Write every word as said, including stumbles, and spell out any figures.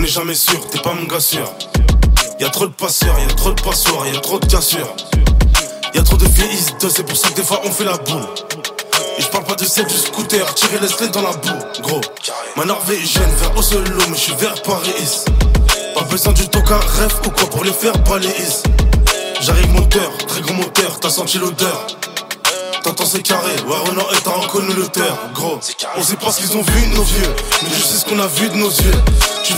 n'est jamais sûr, t'es pas mon gars sûr. Y'a trop de passeurs, y'a trop de passoires, y'a trop de cassures. Y'a trop de filles de, c'est pour ça que des fois on fait la boule. Et je parle pas de celle du scooter, tirer les sleds dans la boue, gros. Ma norvégienne vers Oslo, mais je suis vers Paris. Pas besoin du toca, rêve ou quoi pour les faire balayer. J'arrive moteur, très gros moteur, t'as senti l'odeur. T'entends c'est carré, ouais Renault et t'as reconnu l'auteur, gros. On sait pas ce qu'ils ont vu de nos vieux, mais je sais ce qu'on a vu de nos yeux.